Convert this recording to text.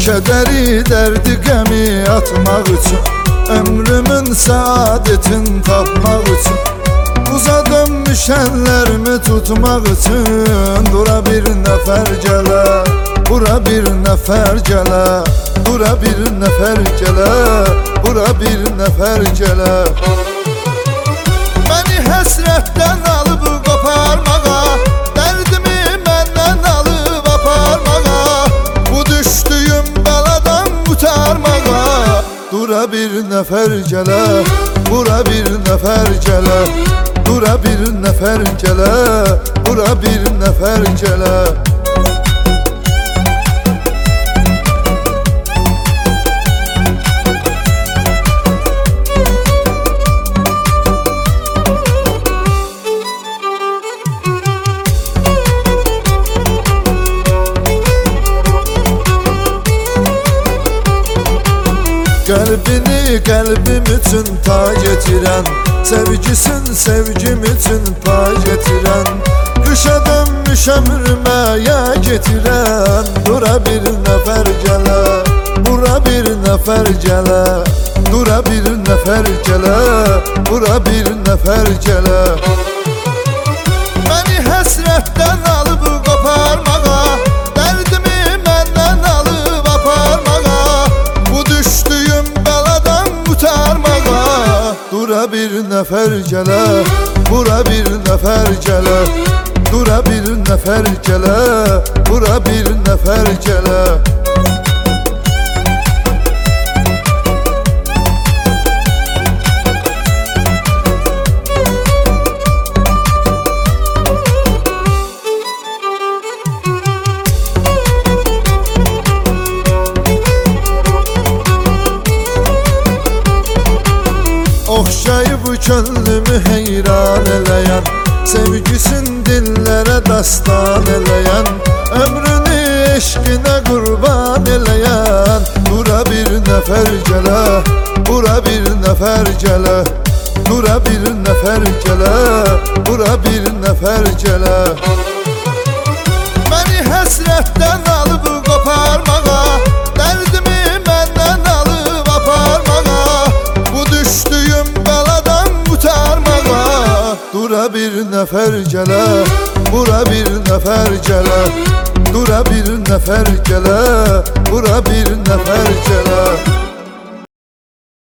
Kədəri, dərdi, qəmi atmaq üçün, ömrümün səadətin tapmaq üçün, uzadım düşənlərimi tutmaq üçün. Dura bir nəfər gələ, bura bir nəfər gələ, bura bir nəfər gələ, bura bir nəfər gələ. Məni həsrətdən alıb qoparmağa, dərdimi məndən alıb aparmağa, bu düşdüyüm bəladan qurtarmağa. Dura bir nəfər gələ, bura bir nəfər gələ, bura bir nəfər gələ, bura bir nəfər gələ. Qəlbini qəlbim üçün pay getirən, sevgisin sevgim üçün pay getirən, qışa dönmüş ömrüməyə getirən. Dura bir nəfər gələ, bura bir nəfər gələ, dura bir nəfər gələ, bura bir nəfər gələ. Məni həsrətdən alıb qoparmağa, dərdimi məndən alıb aparmağa, bu düşdüyüm bəladan qurtarmağa. Dura bir nəfər gələ, bura bir nəfər gələ, dura bir nəfər gələ, bura bir nəfər gələ. Oxşayıb könlümü heyran eləyən, sevgisin dillərə dastan eləyən, ömrünü eşqinə qurban eləyən. Dura bir nəfər gələ, bura bir nəfər gələ, dura bir nəfər gələ, bura bir nəfər gələ. Məni həsrətdən alıb qoparmağa, dərdimi məndən alıb aparmağa, bu düşdüyüm bəladan qurtarmağa. Dura bir nəfər gələ, bura bir nəfər gələ, dura bir nəfər gələ, bura bir nəfər gələ.